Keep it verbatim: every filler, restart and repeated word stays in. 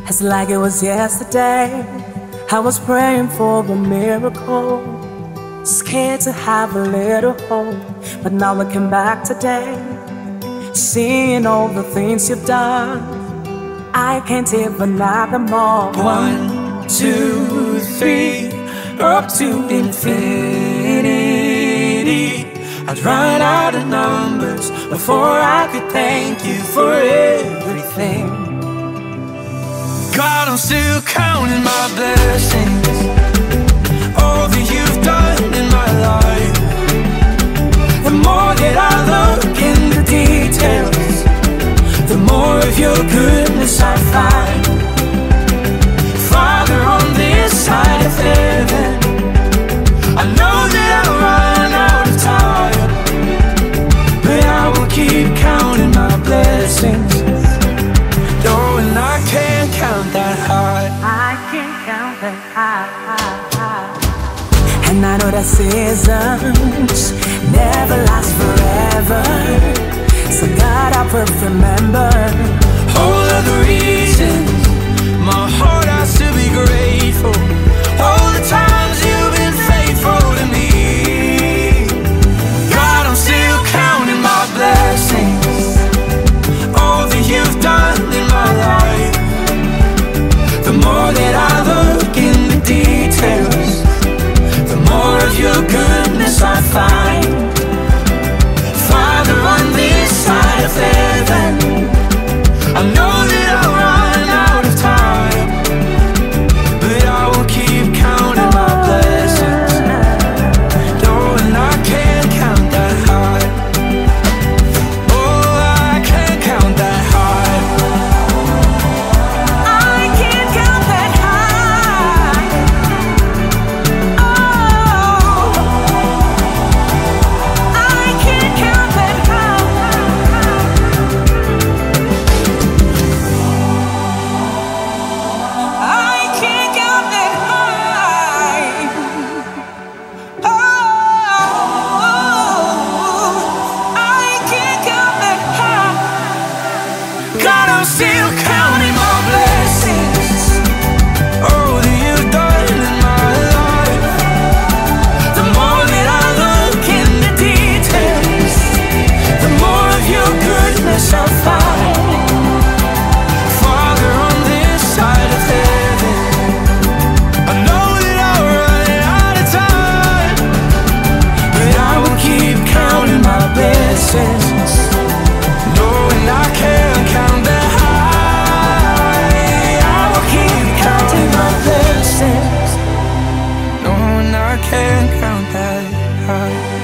It's like it was yesterday. I was praying for a miracle, scared to have a little hope. But now looking back today, seeing all the things you've done, I can't even name them all. One, two, three, up to infinity. I'd run out of numbers before I could thank you for everything. God, I'm still counting my blessings, all that you've done in my life. The more that I look in the details, the more of your goodness I find. Father, on this side of heaven, I know that I'll run out of time, but I will keep counting my blessings, knowing I can't count that high. I can't count that high, high, high. And I know that seasons never last forever, so God, I will remember all of the reasons my heart has to be grateful, all the times you've been faithful to me. God, I'm still counting my blessings, all that you've done in my life. The more that I look in the details, the more of your goodness I find. Father, on this side of heaven, I know that I'll run out of time, but I will keep counting my blessings, knowing I can't count that high. Oh, I can't count that high. I can't count that high. Oh, I can't count that high. I can't count that high. Oh, I can't count that high. God, I'm still counting my blessings, all that you've done in my life. The more that I look in the details, the more of your goodness I find. Father, on this side of heaven, I know that I'll run out of time, but I will keep counting my blessings, knowing I can't count that high. I will keep counting my blessings, knowing I can't count that high.